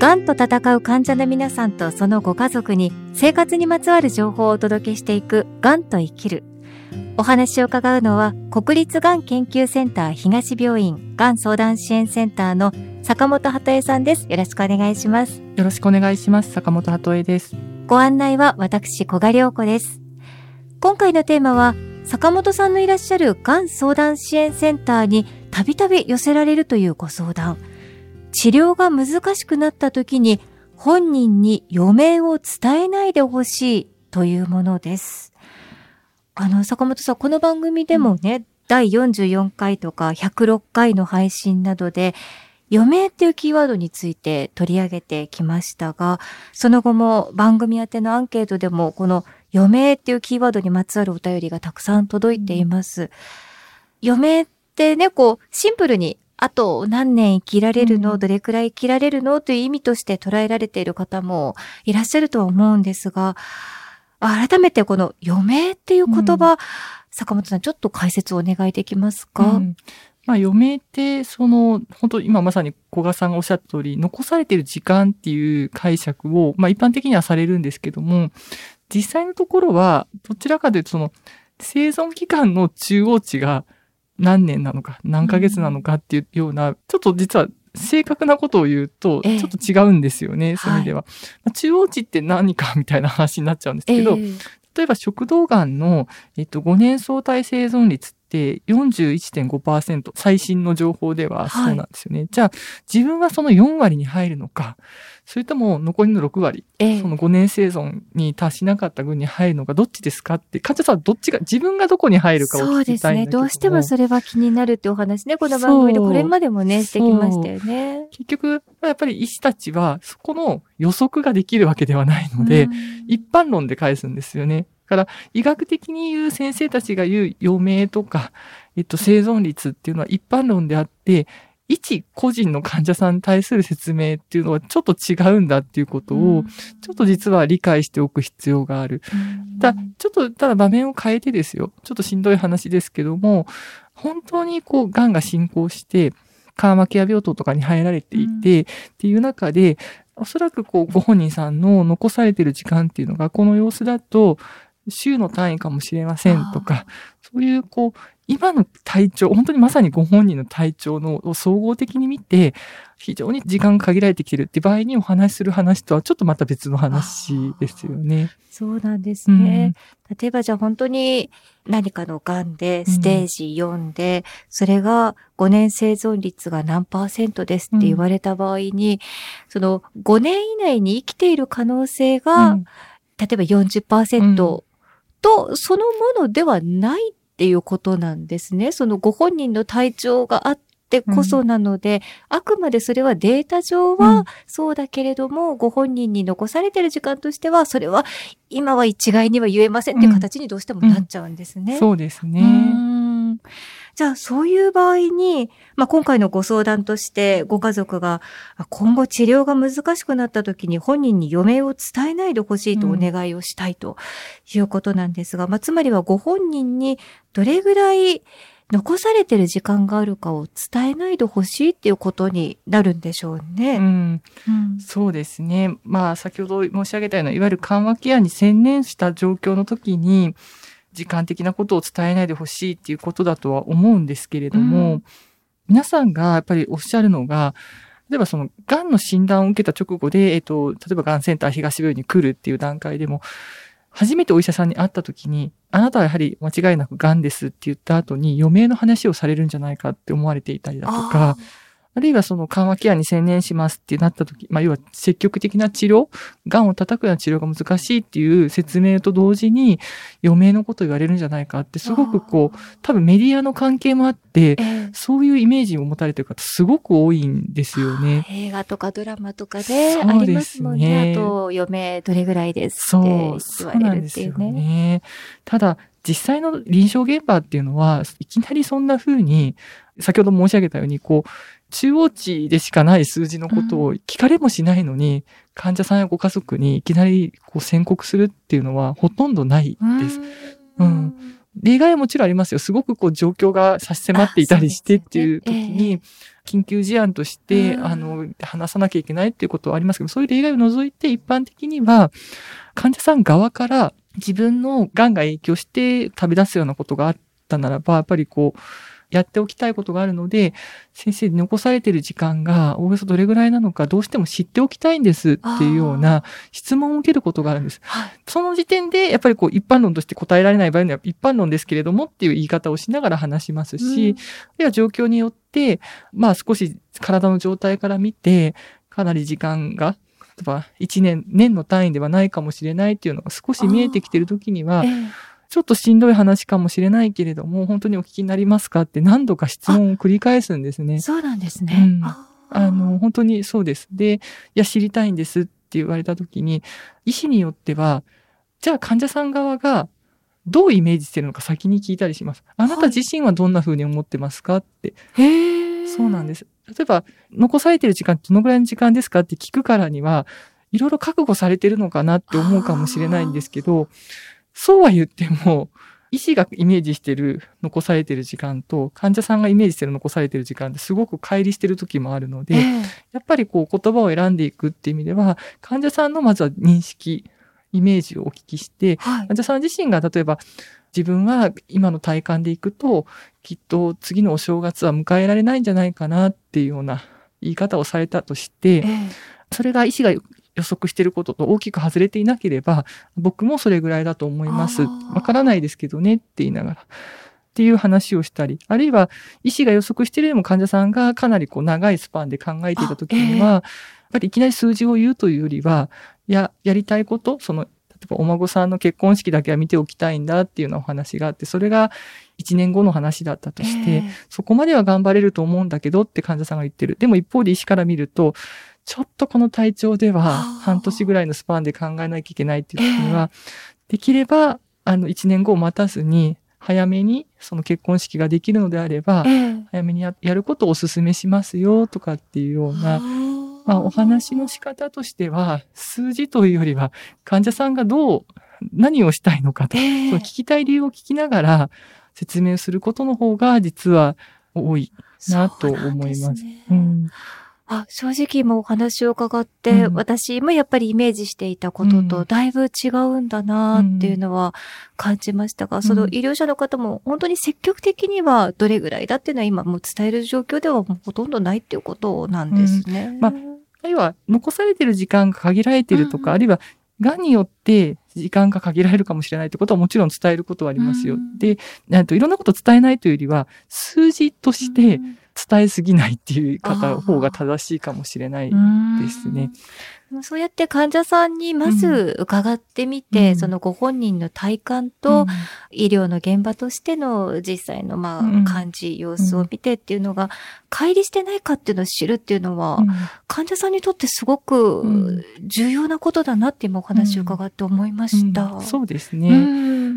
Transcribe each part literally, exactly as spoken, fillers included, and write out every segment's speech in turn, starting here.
がんと闘う患者の皆さんとそのご家族に生活にまつわる情報をお届けしていくがんと生きる。お話を伺うのは国立がん研究センター東病院がん相談支援センターの坂本鳩恵さんです。よろしくお願いします。 よろしくお願いします。坂本鳩恵です。 ご案内は私古賀良子です。今回のテーマは坂本さんのいらっしゃるがん相談支援センターにたびたび寄せられるというご相談。治療が難しくなった時に本人に余命を伝えないでほしいというものです。あの坂本さん、この番組でもね、うん、だいよんじゅうよんかいとかひゃくろっかいの配信などで余命っていうキーワードについて取り上げてきましたが、その後も番組宛てのアンケートでもこの余命っていうキーワードにまつわるお便りがたくさん届いています。余命ってね、こうシンプルにあと何年生きられるの、うん、どれくらい生きられるのという意味として捉えられている方もいらっしゃるとは思うんですが、改めてこの余命っていう言葉、うん、坂本さんちょっと解説をお願いできますか？うん、 まあ、余命ってその本当今まさに古賀さんがおっしゃった通り残されている時間っていう解釈を、まあ、一般的にはされるんですけども、実際のところはどちらかというとその生存期間の中央値が何年なのか何ヶ月なのかっていうような、うん、ちょっと実は正確なことを言うとちょっと違うんですよね、えー、そういう意味では、はい、中央値って何かみたいな話になっちゃうんですけど、えー、例えば食道がんの、えっと、ごねん相対生存率って よんじゅういってんごパーセント 最新の情報ではそうなんですよね、はい、じゃあ自分はそのよんわりに入るのか、それとも残りのろくわり、えー、そのごねん生存に達しなかった群に入るのかどっちですかって、患者さんはどっちが、自分がどこに入るかを聞きたいんだけども。そうですね。 どうしてもそれは気になるってお話ね、この番組でこれまでもね、してきましたよね。 結局、やっぱり医師たちはそこの予測ができるわけではないので、一般論で返すんですよね。だから医学的に言う先生たちが言う余命とか、えっと、生存率っていうのは一般論であって、一個人の患者さんに対する説明っていうのはちょっと違うんだっていうことを、ちょっと実は理解しておく必要がある。だちょっと、ただ場面を変えてですよ。ちょっとしんどい話ですけども、本当にこう、癌が進行して、カーマケア病棟とかに入られていて、っていう中で、おそらくこう、ご本人さんの残されている時間っていうのが、この様子だと、週の単位かもしれませんとか、そういうこう、今の体調、本当にまさにご本人の体調のを総合的に見て、非常に時間が限られてきているって場合にお話しする話とはちょっとまた別の話ですよね。 そうなんですね。うん、例えばじゃあ本当に何かの癌でステージよんで、うん、それがごねん生存率が何パーセントですって言われた場合に、うん、そのごねん以内に生きている可能性が、うん、例えば よんじゅっパーセント、うんとそのものではないっていうことなんですね。そのご本人の体調があってこそなので、うん、あくまでそれはデータ上はそうだけれども、うん、ご本人に残されている時間としてはそれは今は一概には言えませんっていう形にどうしてもなっちゃうんですね。 うんうん、そうですね。 うんじゃあそういう場合に、まあ、今回のご相談としてご家族が今後治療が難しくなった時に本人に余命を伝えないでほしいとお願いをしたいということなんですが、うんまあ、つまりはご本人にどれぐらい残されてる時間があるかを伝えないでほしいっていうことになるんでしょうね。 うんうん、そうですね。まあ先ほど申し上げたようないわゆる緩和ケアに専念した状況の時に時間的なことを伝えないでほしいっていうことだとは思うんですけれども、うん、皆さんがやっぱりおっしゃるのが、例えばその癌の診断を受けた直後で、えっと、例えば癌センター東病院に来るっていう段階でも、初めてお医者さんに会った時に、あなたはやはり間違いなく癌ですって言った後に余命の話をされるんじゃないかって思われていたりだとか、あるいはその緩和ケアに専念しますってなった時、まあ要は積極的な治療、癌を叩くような治療が難しいっていう説明と同時に余命のことを言われるんじゃないかってすごくこう、多分メディアの関係もあって、えー、そういうイメージを持たれている方すごく多いんですよね。 映画とかドラマとかでありますもんね。あと余命どれぐらいですって言われるっていうね。そう、そうなんですよね。 ただ実際の臨床現場っていうのはいきなりそんな風に先ほど申し上げたようにこう中央値でしかない数字のことを聞かれもしないのに、うん、患者さんやご家族にいきなりこう宣告するっていうのはほとんどないです。うん、 例外はもちろんありますよ。すごくこう状況が差し迫っていたりしてっていう時に、緊急事案として、あの、話さなきゃいけないっていうことはありますけど、そういう例外を除いて一般的には、患者さん側から自分の癌が影響して旅立つようなことがあったならば、やっぱりこう、やっておきたいことがあるので、先生に残されている時間がおおよそどれぐらいなのかどうしても知っておきたいんですっていうような質問を受けることがあるんです。その時点でやっぱりこう一般論として答えられない場合には一般論ですけれどもっていう言い方をしながら話しますし、うん、あるいは状況によって、まあ少し体の状態から見てかなり時間が例えばいちねん、年の単位ではないかもしれないっていうのが少し見えてきているときには、ちょっとしんどい話かもしれないけれども、本当にお聞きになりますかって何度か質問を繰り返すんですね。 そうなんですね。 うん、あ, あの、本当にそうです。で、いや、知りたいんですって言われたときに、医師によっては、じゃあ患者さん側がどうイメージしてるのか先に聞いたりします。あなた自身はどんな風に思ってますかって。 はい、へー。 そうなんです。例えば、残されてる時間どのぐらいの時間ですかって聞くからには、いろいろ覚悟されてるのかなって思うかもしれないんですけど、そうは言っても、医師がイメージしてる残されてる時間と患者さんがイメージしてる残されてる時間ってすごく乖離してる時もあるので、えー、やっぱりこう言葉を選んでいくっていう意味では、患者さんのまずは認識、イメージをお聞きして、はい、患者さん自身が例えば自分は今の体感でいくと、きっと次のお正月は迎えられないんじゃないかなっていうような言い方をされたとして、えー、それが医師が予測していることと大きく外れていなければ、僕もそれぐらいだと思います。わからないですけどねって言いながら。っていう話をしたり、あるいは医師が予測しているよりも患者さんがかなりこう長いスパンで考えていたときには、やっぱりいきなり数字を言うというよりは、や、やりたいこと、その、例えばお孫さんの結婚式だけは見ておきたいんだっていうようなお話があって、それがいちねんごの話だったとして、そこまでは頑張れると思うんだけどって患者さんが言ってる。でも一方で医師から見ると、ちょっとこの体調では半年ぐらいのスパンで考えなきゃいけないっていう時には、できればあのいちねんごを待たずに早めにその結婚式ができるのであれば、早めに や, やることをお勧めしますよとかっていうような、まあお話の仕方としては数字というよりは患者さんがどう、何をしたいのかと、その聞きたい理由を聞きながら説明することの方が実は多いなと思います。 あ、正直もお話を伺って、うん、私もやっぱりイメージしていたこととだいぶ違うんだなっていうのは感じましたが、うん、その医療者の方も本当に積極的にはどれぐらいだっていうのは今もう伝える状況ではもうほとんどないっていうことなんですね。 うん、まあ、あるいは残されている時間が限られているとか、うん、あるいはがんによって時間が限られるかもしれないってことはもちろん伝えることはありますよ。うん、で、なんといろんなことを伝えないというよりは数字として、うん伝えすぎないっていう方方が正しいかもしれないですね。 そうやって患者さんにまず伺ってみて、うん、そのご本人の体感と、うん、医療の現場としての実際のまあ、うん、感じ、様子を見てっていうのが、乖離してないかっていうのを知るっていうのは、うん、患者さんにとってすごく重要なことだなって今お話を伺って思いました。 うんうん、そうですね、うん。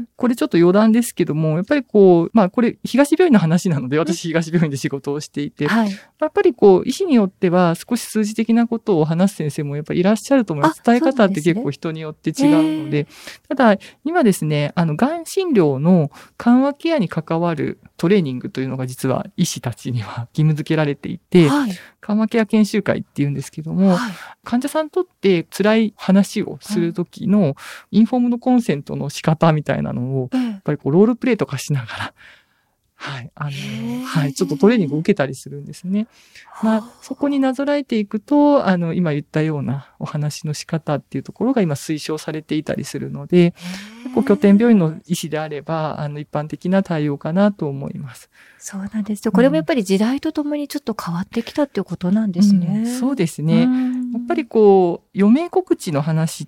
これちょっと余談ですけども、やっぱりこう、まあこれ東病院の話なので、私東病院で仕事をしていて、はい、やっぱりこう、医師によっては少し数字的なことを話す先生もやっぱりいらっしゃると思います。伝え方って結構人によって違うので。ただ、今ですね、あの、がん診療の緩和ケアに関わるトレーニングというのが実は医師たちには義務付けられていて、はい、緩和ケア研修会っていうんですけども、はい、患者さんにとって辛い話をするときのインフォームドコンセントの仕方みたいなのを、やっぱりこうロールプレイとかしながら、はい。あの、はい。ちょっとトレーニングを受けたりするんですね。まあ、そこになぞらえていくと、あの、今言ったようなお話の仕方っていうところが今推奨されていたりするので、結構拠点病院の医師であれば、あの、一般的な対応かなと思います。 そうなんですよ。これもやっぱり時代とともにちょっと変わってきたっていうことなんですね。 うん、そうですね。やっぱりこう、余命告知の話って、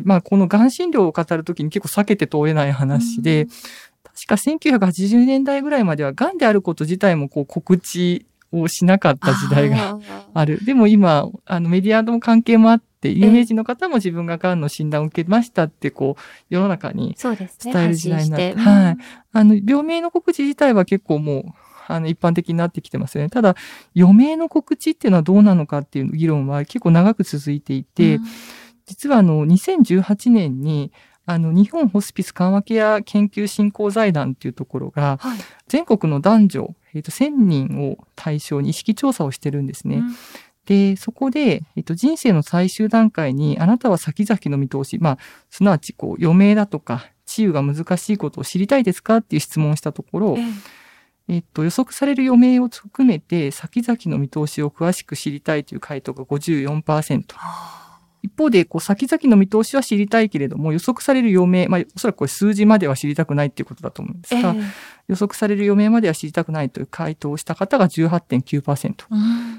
まあ、このがん診療を語るときに結構避けて通れない話で、確かせんきゅうひゃくはちじゅうねんだいぐらいまでは、癌であること自体もこう告知をしなかった時代がある。でも今、あのメディアの関係もあって、有名人の方も自分が癌の診断を受けましたって、こう、世の中に伝える時代になって、はい。あの、病名の告知自体は結構もう、あの、一般的になってきてますよね。ただ、余命の告知っていうのはどうなのかっていう議論は結構長く続いていて、うん、実はあの、にせんじゅうはちねんに、 あの、日本ホスピス緩和ケア研究振興財団っていうところが、 はい、 全国の男女、えっと、せんにんを対象に意識調査をしてるんですね。うん、で、そこで、えっと、人生の最終段階に、あなたは先々の見通し、まあ、すなわち、こう、余命だとか、治癒が難しいことを知りたいですかっていう質問をしたところ、ええっと、予測される余命を含めて、先々の見通しを詳しく知りたいという回答が ごじゅうよんパーセント。一方で、こう、先々の見通しは知りたいけれども、予測される余命、まあ、おそらくこれ数字までは知りたくないっていうことだと思うんですが、えー、予測される余命までは知りたくないという回答をした方が じゅうはちてんきゅうパーセント。うん、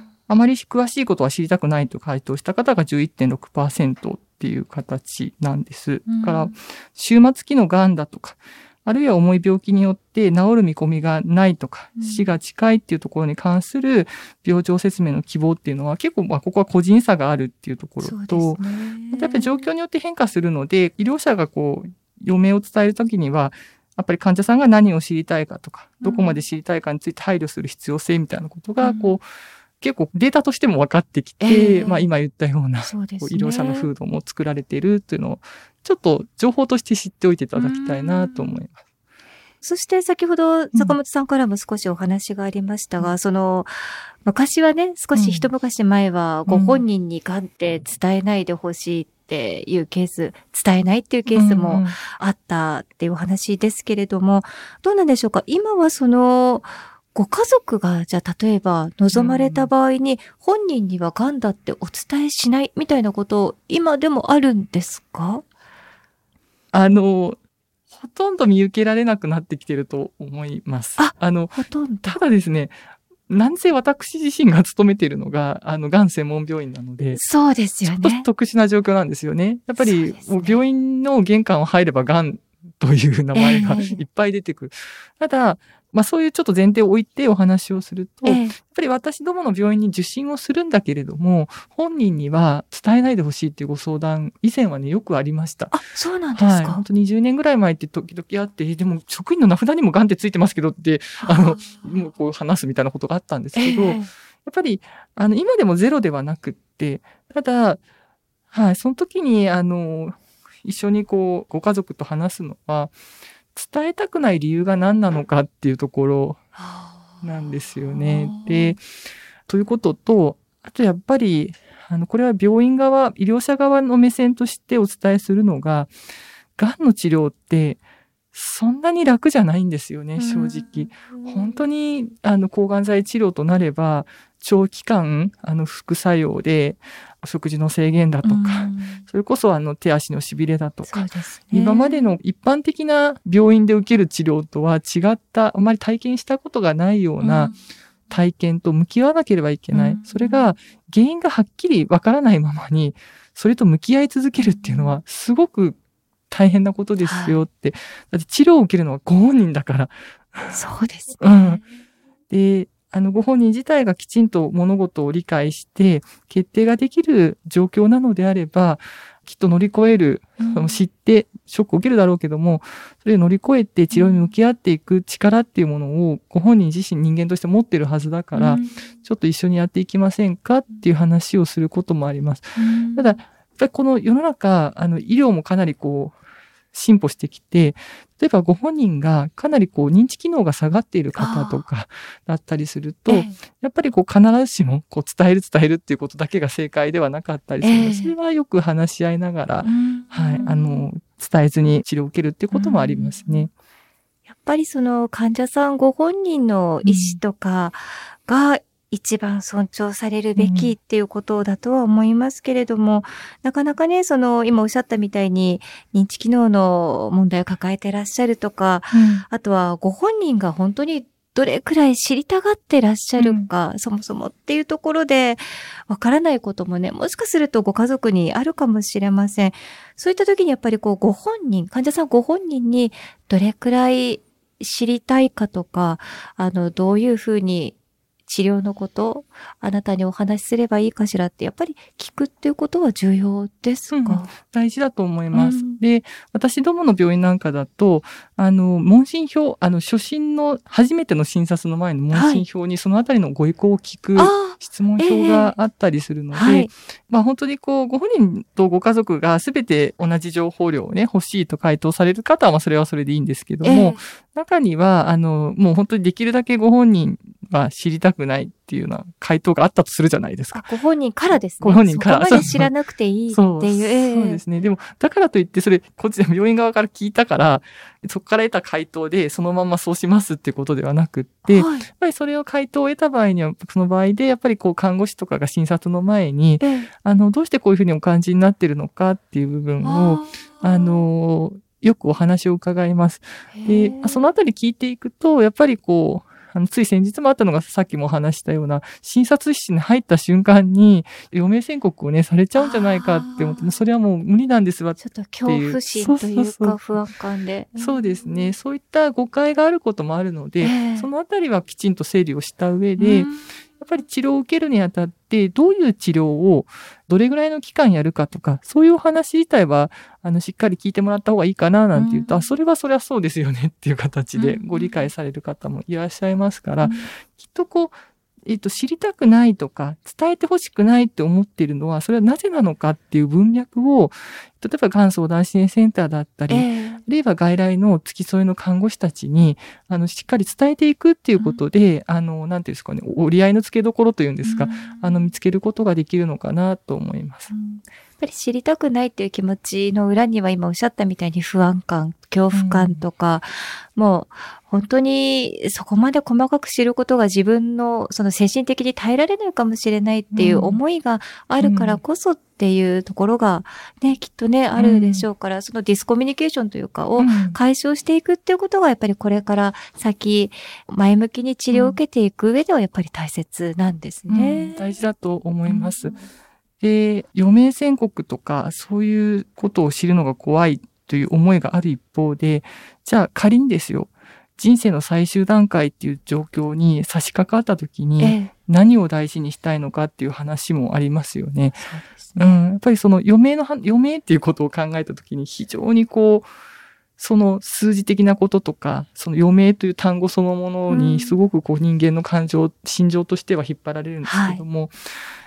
あまり詳しいことは知りたくないと回答した方が じゅういってんろくパーセント っていう形なんです。だから、終末期の癌だとか、あるいは重い病気によって治る見込みがないとか、死が近いっていうところに関する病状説明の希望っていうのは結構、まあ、ここは個人差があるっていうところと、ね、やっぱり状況によって変化するので、医療者がこう、余命を伝えるときには、やっぱり患者さんが何を知りたいかとか、どこまで知りたいかについて配慮する必要性みたいなことが、こう、うん、結構データとしても分かってきて、えー、まあ今言ったような、そうですね、こう医療者の風土も作られているというのを、ちょっと情報として知っておいていただきたいなと思います。 そして先ほど坂本さんからも少しお話がありましたが、うん、その、昔はね、少し一昔前はご本人に癌って伝えないでほしいっていうケース、伝えないっていうケースもあったっていうお話ですけれども、どうなんでしょうか？今はその、ご家族が、じゃあ例えば望まれた場合に、本人には癌だってお伝えしないみたいなこと、今でもあるんですか？ あの、ほとんど見受けられなくなってきてると思います。 あ、あの、ほとんど。 ただですね、なんせ私自身が勤めているのが、あの、がん専門病院なので、 そうですよね。 ちょっと特殊な状況なんですよね。やっぱり、ね、もう病院の玄関を入ればがんという名前がいっぱい出てくる。えー、ただ、まあそういうちょっと前提を置いてお話をすると、えー、やっぱり私どもの病院に受診をするんだけれども、本人には伝えないでほしいっていうご相談、以前はね、よくありました。 あ、そうなんですか。はい。 本当にじゅうねんぐらい前って時々あって、でも職員の名札にもがんってついてますけどって、あの、もうこう話すみたいなことがあったんですけど、えー、やっぱり、あの、今でもゼロではなくって、ただ、はい、その時に、あの、一緒にこう、ご家族と話すのは、伝えたくない理由が何なのかっていうところなんですよね。で、ということと、あとやっぱり、あの、これは病院側、医療者側の目線としてお伝えするのが、がんの治療って、そんなに楽じゃないんですよね、正直。本当に、あの、抗がん剤治療となれば、長期間、あの、副作用で、お食事の制限だとか、それこそあの手足のしびれだとか、ね、今までの一般的な病院で受ける治療とは違った、あまり体験したことがないような体験と向き合わなければいけない。うん、それが原因がはっきりわからないままに、それと向き合い続けるっていうのはすごく大変なことですよって。はい、だって治療を受けるのはご本人だから。 そうですね。 うん。で、あの、ご本人自体がきちんと物事を理解して、決定ができる状況なのであれば、きっと乗り越える、うん、知って、ショックを受けるだろうけども、それを乗り越えて治療に向き合っていく力っていうものを、ご本人自身人間として持ってるはずだから、うん、ちょっと一緒にやっていきませんかっていう話をすることもあります。うん、ただ、やっぱりこの世の中、あの、医療もかなりこう、進歩してきて、例えばご本人がかなりこう認知機能が下がっている方とかだったりすると、えー、やっぱりこう必ずしもこう伝える伝えるっていうことだけが正解ではなかったりするので、えー、それはよく話し合いながら、はい、あの、伝えずに治療を受けるっていうこともありますね。 やっぱりその患者さんご本人の意思とかが、一番尊重されるべきっていうことだとは思いますけれども、うん、なかなかね、その、今おっしゃったみたいに、認知機能の問題を抱えてらっしゃるとか、うん、あとはご本人が本当にどれくらい知りたがってらっしゃるか、うん、そもそもっていうところで、わからないこともね、もしかするとご家族にあるかもしれません。そういった時にやっぱりこう、ご本人、患者さんご本人にどれくらい知りたいかとか、あの、どういうふうに治療のこと、あなたにお話しすればいいかしらってやっぱり聞くっていうことは重要ですか？うん、 大事だと思います。うん、で、私どもの病院なんかだと、あの、問診票、あの、初診の、初めての診察の前の問診票にそのあたりのご意向を聞く質問票があったりするので、えーはい、まあ本当にこう、ご本人とご家族がすべて同じ情報量をね、欲しいと回答される方は、まあそれはそれでいいんですけども、えー、中には、あの、もう本当にできるだけご本人は知りたくないっていうような回答があったとするじゃないですか。 ご本人からですね。 ご本人から。 そこまで知らなくていいっていう。そう、えー、そうですね。でも、だからといって、それ、こっちで病院側から聞いたから、そこから得た回答で、そのままそうしますっていうことではなくって、はい、やっぱりそれを回答を得た場合には、その場合で、やっぱりこう、看護師とかが診察の前に、えー、あの、どうしてこういうふうにお感じになっているのかっていう部分を、あ、あの、よくお話を伺います。で、そのあたり聞いていくと、やっぱりこう、あの、つい先日もあったのがさっきもお話したような、診察室に入った瞬間に、余命宣告をね、されちゃうんじゃないかって思って、それはもう無理なんですわっていう。 ちょっと恐怖心というか不安感で。 そうですね。そういった誤解があることもあるので、えー、そのあたりはきちんと整理をした上で、やっぱり治療を受けるにあたって、どういう治療をどれぐらいの期間やるかとか、そういうお話自体は、あの、しっかり聞いてもらった方がいいかな、なんて言うと、うん、あ、それはそれはそうですよねっていう形でご理解される方もいらっしゃいますから、うん、きっとこう、えっと、知りたくないとか、伝えてほしくないって思っているのは、それはなぜなのかっていう文脈を、例えばがん相談支援センターだったり、えー、あるいは外来の付き添いの看護師たちに、あの、しっかり伝えていくっていうことで、うん、あの、なんていうんですかね、折り合いのつけどころというんですか、うん、あの、見つけることができるのかなと思います。うん、 やっぱり知りたくないっていう気持ちの裏には今おっしゃったみたいに不安感、恐怖感とか、うん、もう本当にそこまで細かく知ることが自分のその精神的に耐えられないかもしれないっていう思いがあるからこそっていうところがね、きっとね、あるでしょうから、そのディスコミュニケーションというかを解消していくっていうことがやっぱりこれから先前向きに治療を受けていく上ではやっぱり大切なんですね。 うん、大事だと思います。うん、で、余命宣告とかそういうことを知るのが怖いという思いがある一方で、じゃあ仮にですよ、人生の最終段階っていう状況に差し掛かった時に何を大事にしたいのかっていう話もありますよね。 そうですね。 うん、やっぱりその余命の、余命っていうことを考えた時に非常にこう、その数字的なこととか、その余命という単語そのものにすごくこう人間の感情、心情としては引っ張られるんですけども、はい、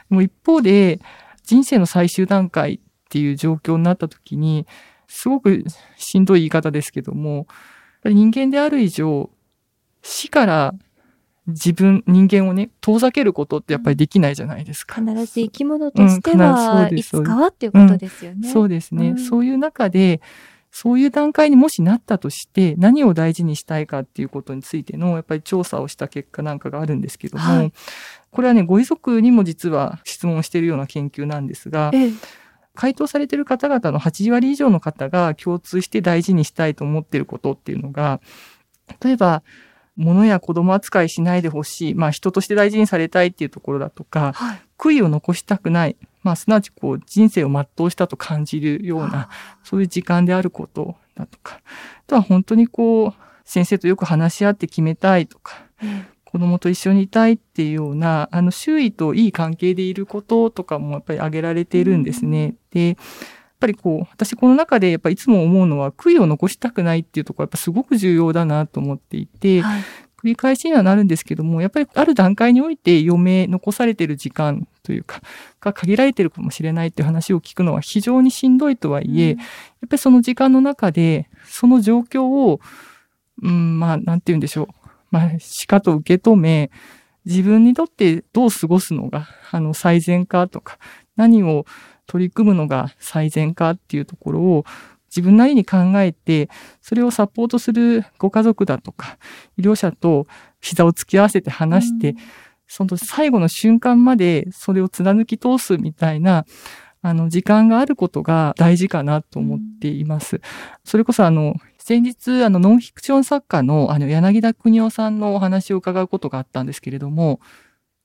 もう一方で人生の最終段階っていう状況になった時に、すごくしんどい言い方ですけども、やっぱり人間である以上、死から自分、人間をね、遠ざけることってやっぱりできないじゃないですか。 必ず生き物としては、うん、いつかはっていうことですよね。 うん、そうですね、うん。そういう中で、そういう段階にもしなったとして、何を大事にしたいかっていうことについての、やっぱり調査をした結果なんかがあるんですけども、はい、これはね、ご遺族にも実は質問しているような研究なんですが、ええ、回答されている方々のはち割以上の方が共通して大事にしたいと思っていることっていうのが、例えば、物や子供扱いしないでほしい。まあ人として大事にされたいっていうところだとか、はい、悔いを残したくない。まあすなわちこう人生を全うしたと感じるような、そういう時間であることだとか、あとは本当にこう、先生とよく話し合って決めたいとか、うん、子供と一緒にいたいっていうような、あの周囲といい関係でいることとかもやっぱり挙げられているんですね。うん、で、やっぱりこう、私この中でやっぱりいつも思うのは、悔いを残したくないっていうところはやっぱすごく重要だなと思っていて、はい、繰り返しにはなるんですけども、やっぱりある段階において余命、残されている時間というか、が限られているかもしれないっていう話を聞くのは非常にしんどいとはいえ、うん、やっぱりその時間の中で、その状況を、うん、まあ、なんて言うんでしょう。まあ、しかと受け止め、自分にとってどう過ごすのが、あの、最善かとか、何を取り組むのが最善かっていうところを自分なりに考えて、それをサポートするご家族だとか、医療者と膝を突き合わせて話して、うん、その最後の瞬間までそれを貫き通すみたいな、あの、時間があることが大事かなと思っています。うん、それこそあの、先日、あの、ノンフィクション作家の、あの、柳田邦夫さんのお話を伺うことがあったんですけれども、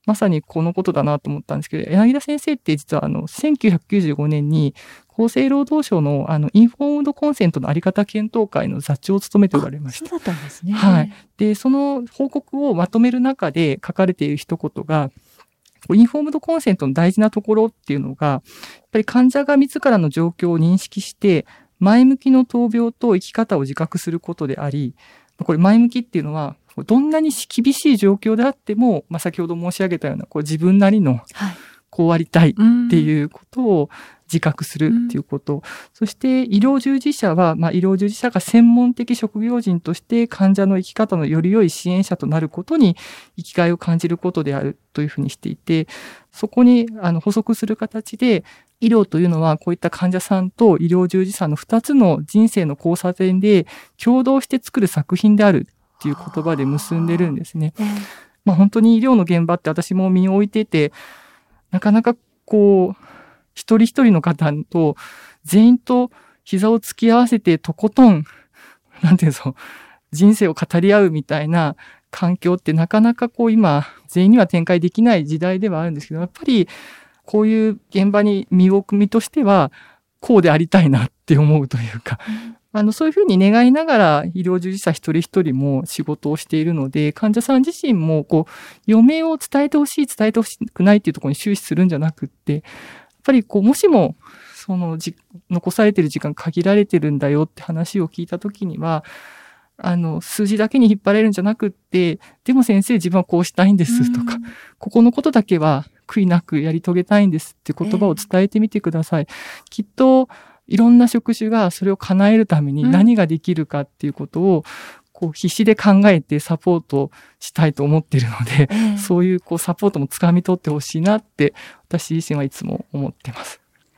まさにこのことだなと思ったんですけど、柳田先生って実はあのせんきゅうひゃくきゅうじゅうごねんに厚生労働省のあのインフォームドコンセントのあり方検討会の座長を務めておられました。 そうだったんですね。 はい。で、その報告をまとめる中で書かれている一言が、インフォームドコンセントの大事なところっていうのが、やっぱり患者が自らの状況を認識して、前向きの闘病と生き方を自覚することであり、これ前向きっていうのは、どんなに厳しい状況であっても、まあ、先ほど申し上げたような、こう自分なりの、こうありたいっていうことを自覚するっていうこと。うん、そして医療従事者は、まあ、医療従事者が専門的職業人として患者の生き方のより良い支援者となることに生きがいを感じることであるというふうにしていて、そこにあの補足する形で、医療というのはこういった患者さんと医療従事者の二つの人生の交差点で共同して作る作品であるっていう言葉で結んでるんですね。まあ、本当に医療の現場って私も身を置いてて、なかなかこう、一人一人の方と全員と膝を突き合わせてとことん、なんていうんですか、人生を語り合うみたいな環境ってなかなかこう今、全員には展開できない時代ではあるんですけど、やっぱりこういう現場に身を置く身としては、こうでありたいなって思うというか、うんあの、そういうふうに願いながら医療従事者一人一人も仕事をしているので、患者さん自身も、こう、余命を伝えてほしい、伝えてほしくないっていうところに終始するんじゃなくって、やっぱりこう、もしも、そのじ、残されている時間限られてるんだよって話を聞いたときには、あの、数字だけに引っ張れるんじゃなくって、でも先生自分はこうしたいんですとか、ここのことだけは悔いなくやり遂げたいんですって言葉を伝えてみてください。えー、きっと、いろんな職種がそれを叶えるために何ができるかっていうことを、こう必死で考えてサポートしたいと思っているので、えー、そういうこうサポートもつかみ取ってほしいなって私自身はいつも思ってます。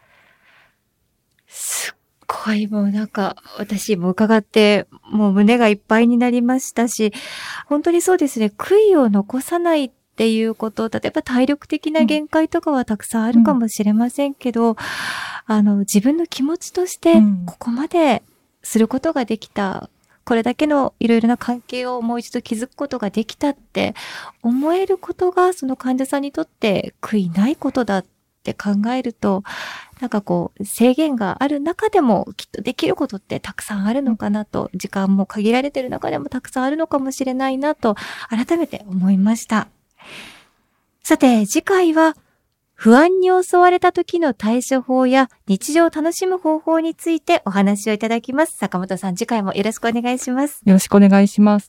すっごいもうなんか私も伺ってもう胸がいっぱいになりましたし、本当にそうですね、悔いを残さないっていうこと、例えば体力的な限界とかはたくさんあるかもしれませんけど、うん、あの自分の気持ちとしてここまですることができた、うん、これだけのいろいろな関係をもう一度築くことができたって思えることがその患者さんにとって悔いないことだって考えると、なんかこう制限がある中でもきっとできることってたくさんあるのかなと、時間も限られてる中でもたくさんあるのかもしれないなと改めて思いました。さて次回は不安に襲われた時の対処法や日常を楽しむ方法についてお話をいただきます。坂本さん、次回もよろしくお願いします。 よろしくお願いします。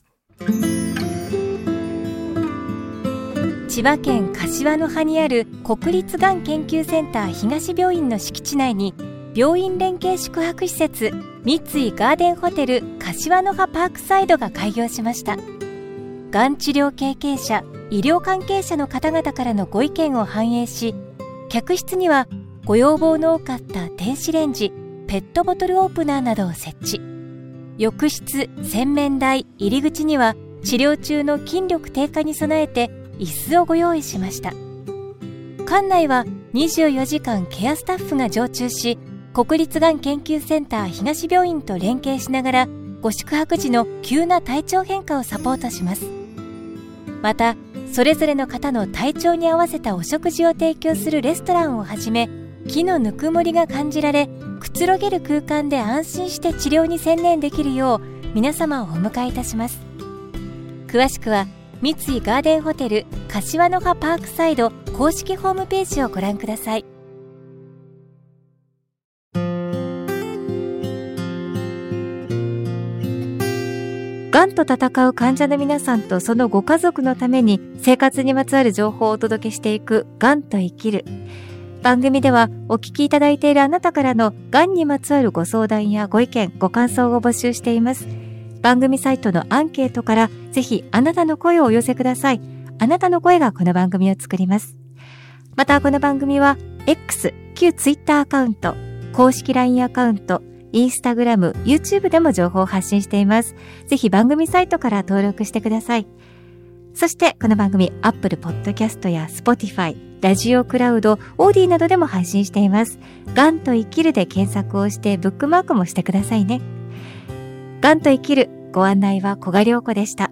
千葉県柏の葉にある国立がん研究センター東病院の敷地内に病院連携宿泊施設三井ガーデンホテル柏の葉パークサイドが開業しました。がん治療経験者、医療関係者の方々からのご意見を反映し、客室にはご要望の多かった電子レンジ、ペットボトルオープナーなどを設置。浴室、洗面台、入り口には治療中の筋力低下に備えて椅子をご用意しました。館内はにじゅうよじかんケアスタッフが常駐し、国立がん研究センター東病院と連携しながらご宿泊時の急な体調変化をサポートします。またそれぞれの方の体調に合わせたお食事を提供するレストランをはじめ、木のぬくもりが感じられくつろげる空間で安心して治療に専念できるよう皆様をお迎えいたします。詳しくは三井ガーデンホテル柏の葉パークサイド公式ホームページをご覧ください。がんと闘う患者の皆さんとそのご家族のために生活にまつわる情報をお届けしていくがんと生きる。番組ではお聞きいただいているあなたからのがんにまつわるご相談やご意見、ご感想を募集しています。番組サイトのアンケートからぜひあなたの声をお寄せください。あなたの声がこの番組を作ります。またこの番組は X、旧 Twitter アカウント、公式 ライン アカウント、インスタグラム、YouTube でも情報を発信しています。ぜひ番組サイトから登録してください。そしてこの番組 Apple Podcast や Spotify、ラジオクラウド、オーディなどでも配信しています。がんと生きるで検索をしてブックマークもしてくださいね。がんと生きる、ご案内は小賀良子でした。